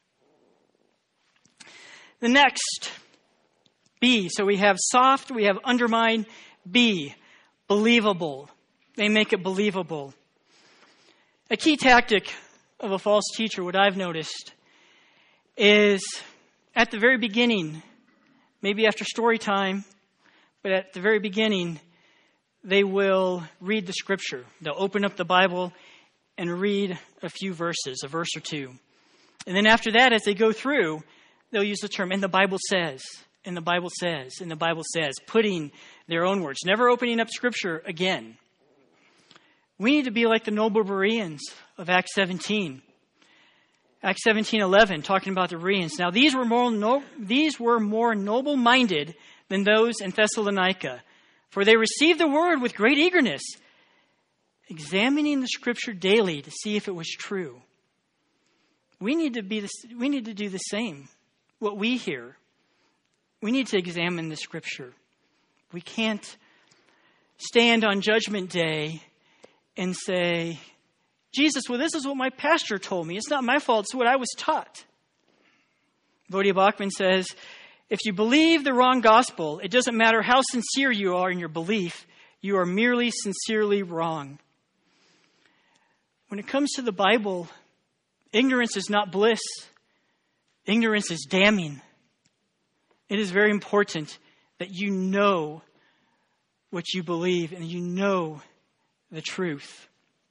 The next, B. So we have soft, we have undermine. B, believable. They make it believable. A key tactic of a false teacher, what I've noticed, is at the very beginning, maybe after story time, but at the very beginning, they will read the scripture. They'll open up the Bible and read a few verses, a verse or two. And then after that, as they go through, they'll use the term, and the Bible says, and the Bible says, and the Bible says, putting their own words, never opening up scripture again. We need to be like the noble Bereans of Acts 17. Acts 17:11, talking about the Bereans. Now these were more noble-minded than those in Thessalonica, for they received the word with great eagerness, examining the scripture daily to see if it was true. We need to do the same. What we hear, we need to examine the scripture. We can't stand on Judgment Day and say, Jesus, well, this is what my pastor told me. It's not my fault. It's what I was taught. Voddie Baucham says, if you believe the wrong gospel, it doesn't matter how sincere you are in your belief. You are merely sincerely wrong. When it comes to the Bible, ignorance is not bliss. Ignorance is damning. It is very important that you know what you believe and you know the truth.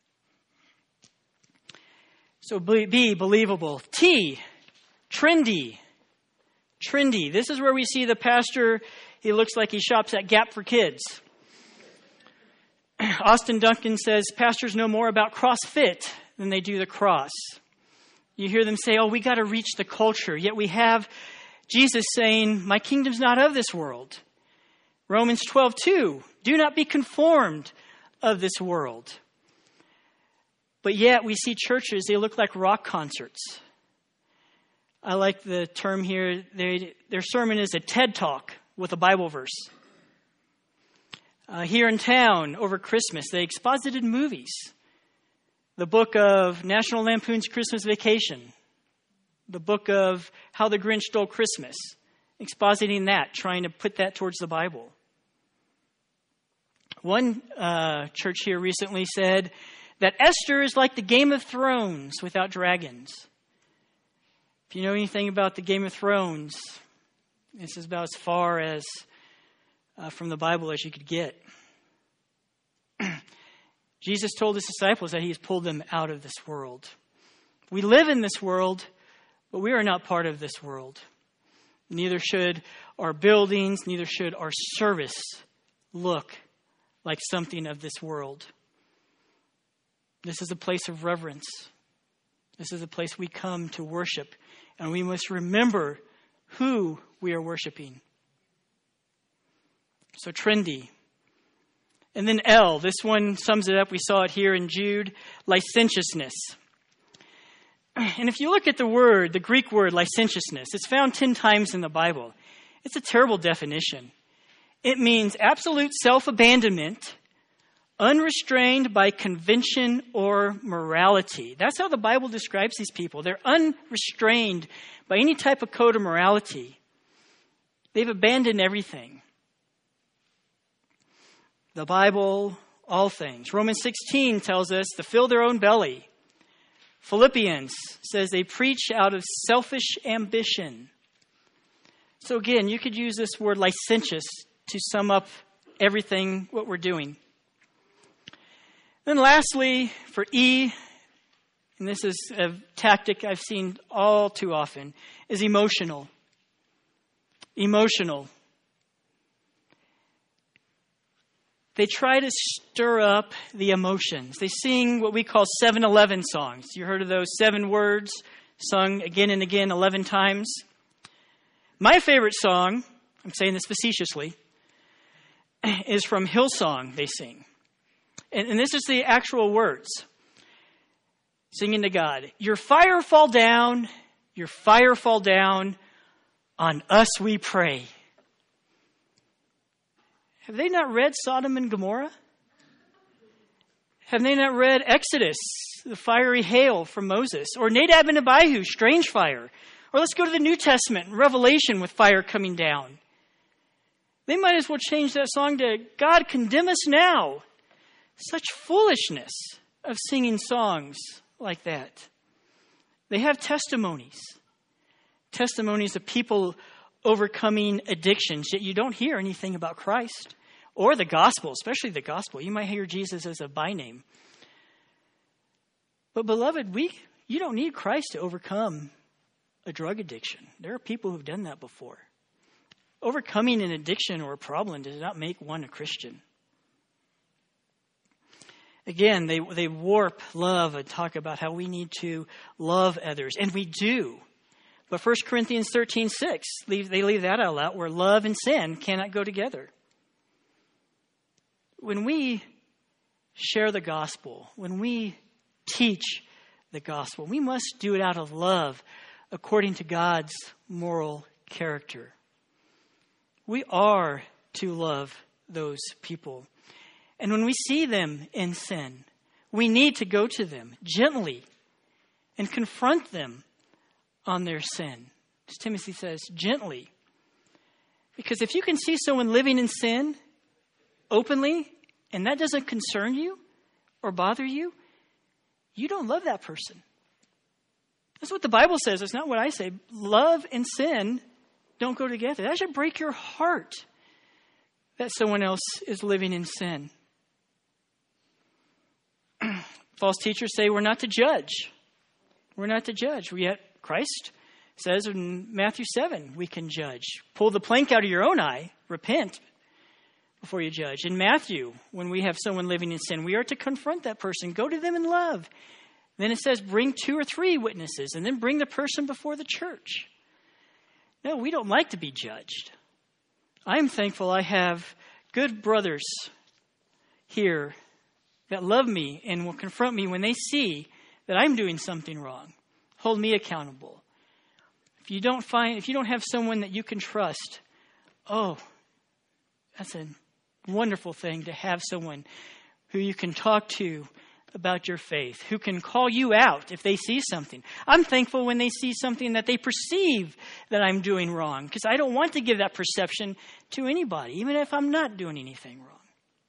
So B, believable. T, trendy. Trendy. This is where we see the pastor, he looks like he shops at Gap for kids. Austin Duncan says pastors know more about CrossFit than they do the cross. You hear them say, oh, we got to reach the culture. Yet we have Jesus saying, my kingdom's not of this world. Romans 12:2, do not be conformed of this world. But yet we see churches, they look like rock concerts. I like the term here, their sermon is a TED Talk with a Bible verse. Here in town, over Christmas, they exposited movies. The book of National Lampoon's Christmas Vacation. The book of How the Grinch Stole Christmas. Expositing that, trying to put that towards the Bible. One church here recently said that Esther is like the Game of Thrones without dragons. If you know anything about the Game of Thrones, this is about as far as from the Bible as you could get. Jesus told his disciples that he has pulled them out of this world. We live in this world, but we are not part of this world. Neither should our buildings, neither should our service look like something of this world. This is a place of reverence. This is a place we come to worship, and we must remember who we are worshiping. So trendy. And then L, this one sums it up. We saw it here in Jude, licentiousness. And if you look at the word, the Greek word licentiousness, it's found 10 times in the Bible. It's a terrible definition. It means absolute self-abandonment, unrestrained by convention or morality. That's how the Bible describes these people. They're unrestrained by any type of code of morality. They've abandoned everything. The Bible, all things. Romans 16 tells us to fill their own belly. Philippians says they preach out of selfish ambition. So again, you could use this word licentious to sum up everything what we're doing. Then lastly, for E, and this is a tactic I've seen all too often, is emotional. Emotional. They try to stir up the emotions. They sing what we call 7-11 songs. You heard of those 7 words sung again and again 11 times? My favorite song, I'm saying this facetiously, is from Hillsong they sing. And this is the actual words. Singing to God. Your fire fall down, on us we pray. Have they not read Sodom and Gomorrah? Have they not read Exodus, the fiery hail from Moses? Or Nadab and Abihu, strange fire? Or let's go to the New Testament, Revelation with fire coming down. They might as well change that song to God condemn us now. Such foolishness of singing songs like that. They have testimonies. Testimonies of people overcoming addictions, yet you don't hear anything about Christ or the gospel, especially the gospel. You might hear Jesus as a by name. But beloved, you don't need Christ to overcome a drug addiction. There are people who've done that before. Overcoming an addiction or a problem does not make one a Christian. Again, they warp love and talk about how we need to love others. And we do. But 1 Corinthians 13:6, they leave that all out, where love and sin cannot go together. When we share the gospel, when we teach the gospel, we must do it out of love according to God's moral character. We are to love those people. And when we see them in sin, we need to go to them gently and confront them on their sin. As Timothy says, gently. Because if you can see someone living in sin openly, and that doesn't concern you or bother you, you don't love that person. That's what the Bible says. It's not what I say. Love and sin don't go together. That should break your heart that someone else is living in sin. False teachers say we're not to judge. We're not to judge. Yet Christ says in Matthew 7, we can judge. Pull the plank out of your own eye. Repent before you judge. In Matthew, when we have someone living in sin, we are to confront that person. Go to them in love. Then it says bring 2 or 3 witnesses and then bring the person before the church. No, we don't like to be judged. I'm thankful I have good brothers here that love me and will confront me when they see that I'm doing something wrong. Hold me accountable. If you don't have someone that you can trust, that's a wonderful thing to have someone who you can talk to about your faith, who can call you out if they see something. I'm thankful when they see something that they perceive that I'm doing wrong, because I don't want to give that perception to anybody, even if I'm not doing anything wrong.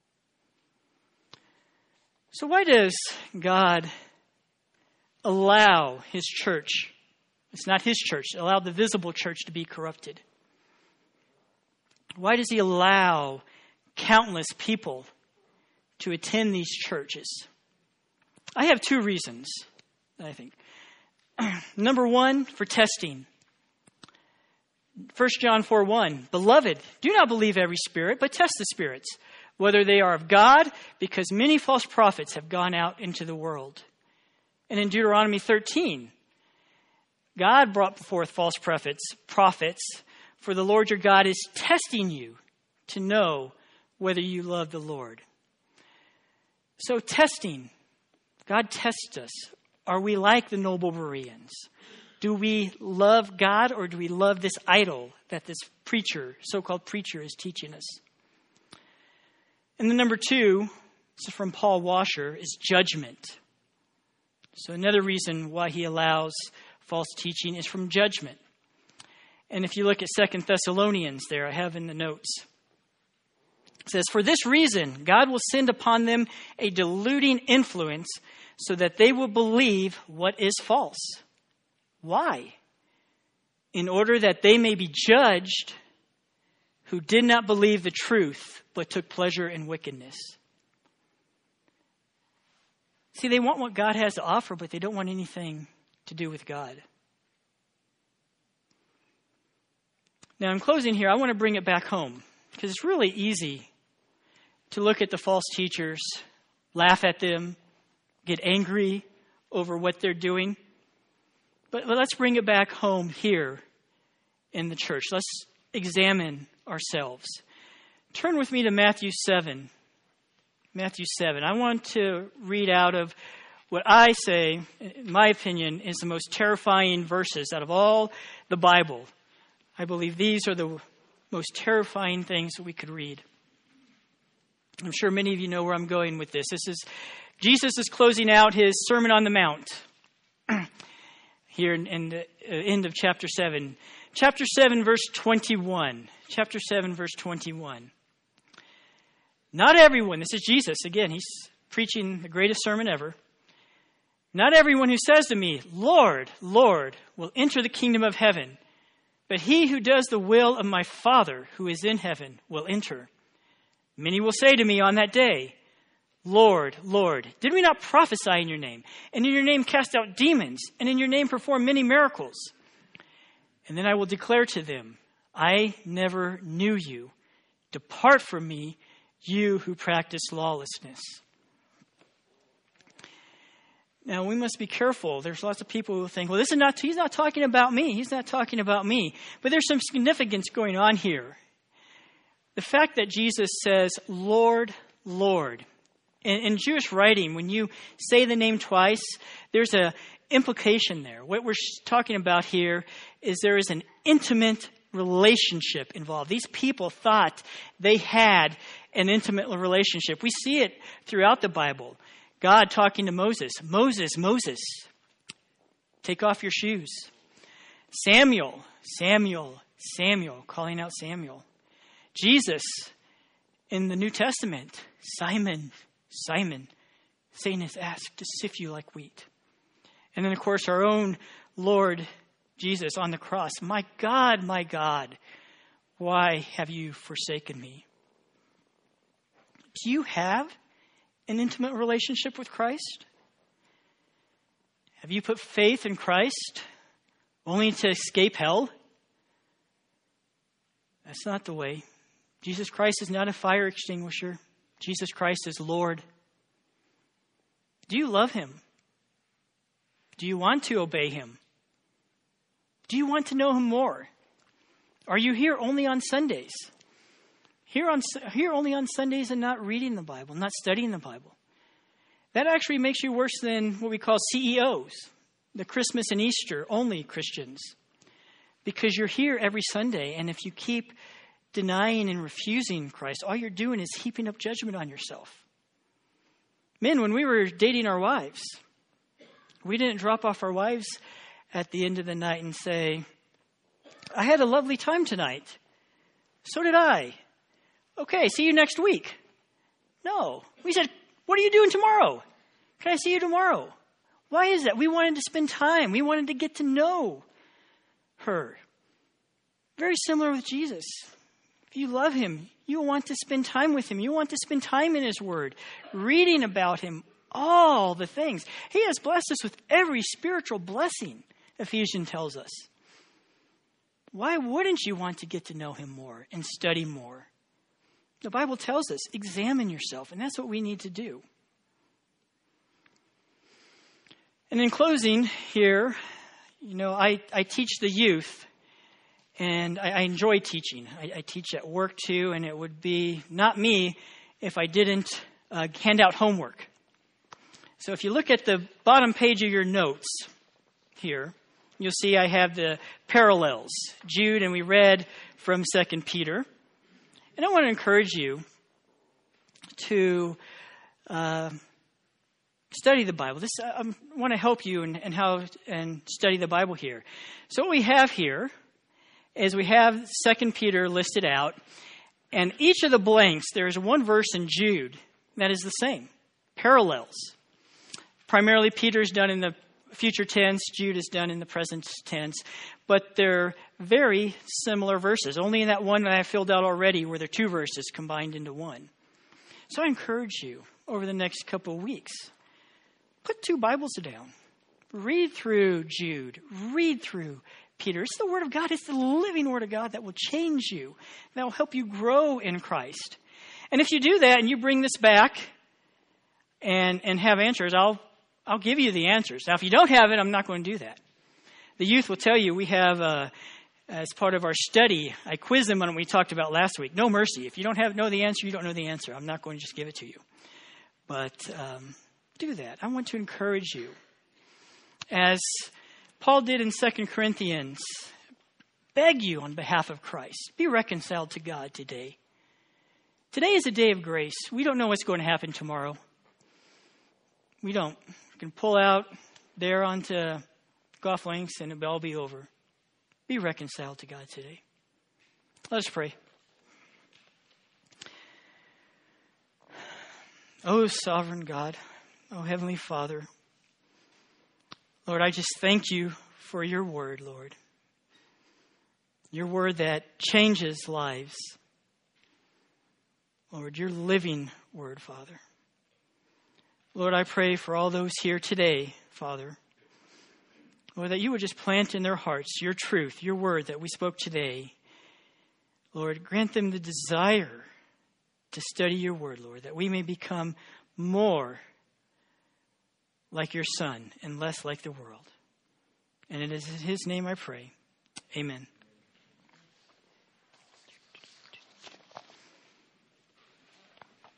So why does God allow his church, it's not his church, allow the visible church to be corrupted? Why does he allow countless people to attend these churches? I have 2 reasons, I think. Number 1, for testing. 1 John 4:1, Beloved, do not believe every spirit, but test the spirits, whether they are of God, because many false prophets have gone out into the world. And in Deuteronomy 13, God brought forth false prophets, for the Lord your God is testing you to know whether you love the Lord. So testing, God tests us. Are we like the noble Bereans? Do we love God, or do we love this idol that this preacher, so-called preacher, is teaching us? And then number 2, this is from Paul Washer, is judgment. So another reason why he allows false teaching is from judgment. And if you look at 2 Thessalonians there, I have in the notes, it says, For this reason, God will send upon them a deluding influence so that they will believe what is false. Why? in order that they may be judged who did not believe the truth, but took pleasure in wickedness. See, they want what God has to offer, but they don't want anything to do with God. Now, in closing here, I want to bring it back home, because it's really easy to look at the false teachers, laugh at them, get angry over what they're doing. But let's bring it back home here in the church. Let's examine ourselves. Turn with me to Matthew 7. Matthew 7. I want to read out of what I say, in my opinion, is the most terrifying verses out of all the Bible. I believe these are the most terrifying things that we could read. I'm sure many of you know where I'm going with this. Jesus is closing out his Sermon on the Mount here in the end of chapter 7. Chapter 7, verse 21. Chapter 7, verse 21. Not everyone, this is Jesus, again, he's preaching the greatest sermon ever. Not everyone who says to me, Lord, Lord, will enter the kingdom of heaven, but he who does the will of my Father who is in heaven will enter. Many will say to me on that day, Lord, Lord, did we not prophesy in your name, and in your name cast out demons, and in your name perform many miracles? And then I will declare to them, I never knew you. Depart from me, you who practice lawlessness. Now, we must be careful. There's lots of people who think, well, he's not talking about me. He's not talking about me. But there's some significance going on here. The fact that Jesus says, Lord, Lord. In Jewish writing, when you say the name twice, there's an implication there. What we're talking about here is there is an intimate relationship involved. These people thought they had an intimate relationship. We see it throughout the Bible. God talking to Moses. Moses, Moses, take off your shoes. Samuel, Samuel, Samuel, calling out Samuel. Jesus in the New Testament. Simon, Simon, Satan has asked to sift you like wheat. And then, of course, our own Lord Jesus on the cross. My God, why have you forsaken me? Do you have an intimate relationship with Christ? Have you put faith in Christ only to escape hell? That's not the way. Jesus Christ is not a fire extinguisher. Jesus Christ is Lord. Do you love him? Do you want to obey him? Do you want to know him more? Are you here only on Sundays? Here only on Sundays and not reading the Bible, not studying the Bible. That actually makes you worse than what we call CEOs, the Christmas and Easter only Christians. Because you're here every Sunday, and if you keep denying and refusing Christ, all you're doing is heaping up judgment on yourself. Men, when we were dating our wives, we didn't drop off our wives at the end of the night and say, I had a lovely time tonight. So did I. Okay, see you next week. No. We said, what are you doing tomorrow? Can I see you tomorrow? Why is that? We wanted to spend time. We wanted to get to know her. Very similar with Jesus. If you love him, you want to spend time with him. You want to spend time in his word, reading about him, all the things. He has blessed us with every spiritual blessing, Ephesians tells us. Why wouldn't you want to get to know him more and study more? The Bible tells us, examine yourself, and that's what we need to do. And in closing here, I teach the youth, and I enjoy teaching. I teach at work too, and it would be not me if I didn't hand out homework. So if you look at the bottom page of your notes here, you'll see I have the parallels. Jude, and we read from 2 Peter. And I want to encourage you to study the Bible. I want to help you in how and study the Bible here. So what we have here is we have 2 Peter listed out, and each of the blanks, there is one verse in Jude that is the same, parallels. Primarily, Peter's done in the future tense. Jude is done in the present tense. But they're very similar verses. Only in that one that I filled out already were there two verses combined into one. So I encourage you over the next couple of weeks, put two Bibles down. Read through Jude. Read through Peter. It's the Word of God. It's the living Word of God that will change you. That will help you grow in Christ. And if you do that and you bring this back and have answers, I'll give you the answers. Now, if you don't have it, I'm not going to do that. The youth will tell you we have, as part of our study, I quiz them on what we talked about last week. No mercy. If you don't know the answer, you don't know the answer. I'm not going to just give it to you. But do that. I want to encourage you. As Paul did in 2 Corinthians, beg you on behalf of Christ. Be reconciled to God today. Today is a day of grace. We don't know what's going to happen tomorrow. We don't. We can pull out there onto golf links and it'll all be over. Be reconciled to God today. Let us pray. Oh, sovereign God, oh, Heavenly Father, Lord, I just thank you for your word, Lord. Your word that changes lives. Lord, your living word, Father. Lord, I pray for all those here today, Father. Lord, that you would just plant in their hearts your truth, your word that we spoke today. Lord, grant them the desire to study your word, Lord, that we may become more like your Son and less like the world. And it is in his name I pray. Amen.